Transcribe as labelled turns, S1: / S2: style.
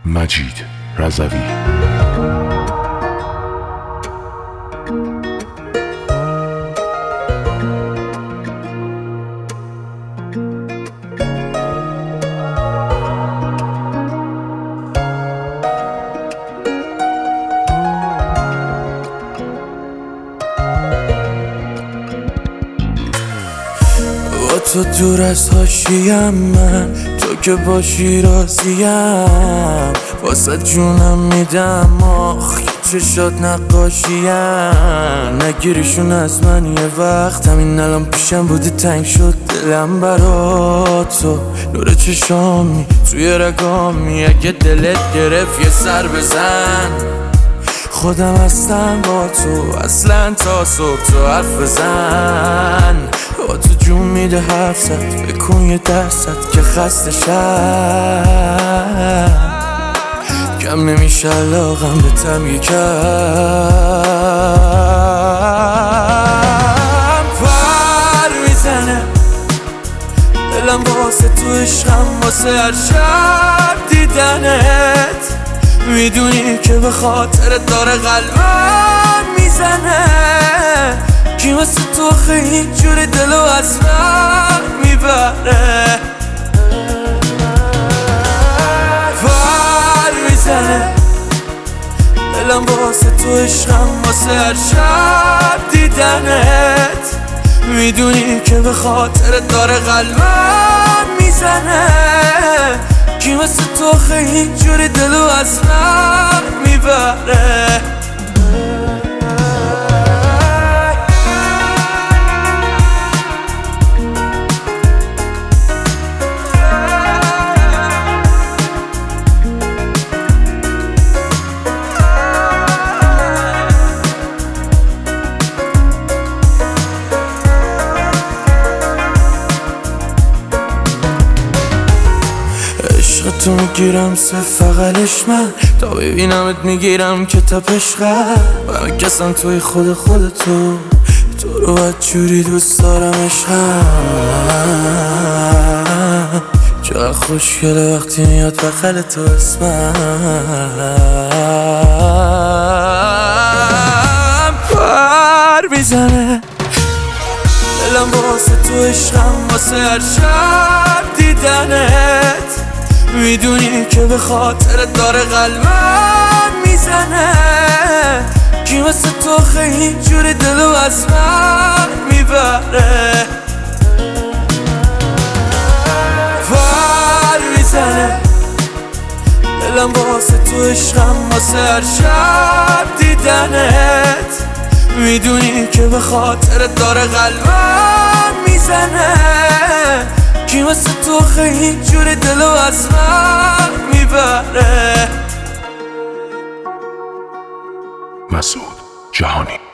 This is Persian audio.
S1: مجید رضوی.
S2: با تو دور از حاشیم، من تو که باشی راضیم، واسه جونم میدم آخ چشات نقاشیم. نگیریشون از من یه وقت، همین الان پیشم بودی تنگ شد دلم برا تو. نور چشامی توی رگامی، اگه دلت گرفت یه سر بزن. خودم هستم با تو اصلا تا صبح، تو حرف بزن. با تو جون میده حرف زد، بکن یه درصد که خسته شم. کم نمیشه علاقم به تم یکم. پر میزنه دلم واسه تو عشقم، واسه هر شب دیدنت. میدونی که به خاطر داره قلبم میزنه. کی مثل تو خیلی جوری دلو از من میبره. پر میزنه دلم واسه تو عشقم، واسه هر شب دیدنت. میدونی که به خاطر داره قلبم میزنه. کی مثل تو خیلی جوری دلو از من میبره. تو میگیرم صرف فقلش من، تا ببینمت میگیرم که تپشقم. همه کسم توی خودتو، تو رو بدجوری دوست دارم عشقم. چقدر خوشگله وقتی میاد بغل تو اسمم. پر میزنه دلم واسه تو عشقم، واسه هر شب دیدنت. میدونی که به خاطر داره قلبم میزنه. کی مثل تو خیلی جوری دلو از من میبره. پر میزنه دلم واسه تو عشقم، واسه هر شب دیدنت. میدونی که به خاطر داره قلبم میزنه. کی مثل تو خیلی جوری دلو از من میبره.
S1: مسعود جهانی.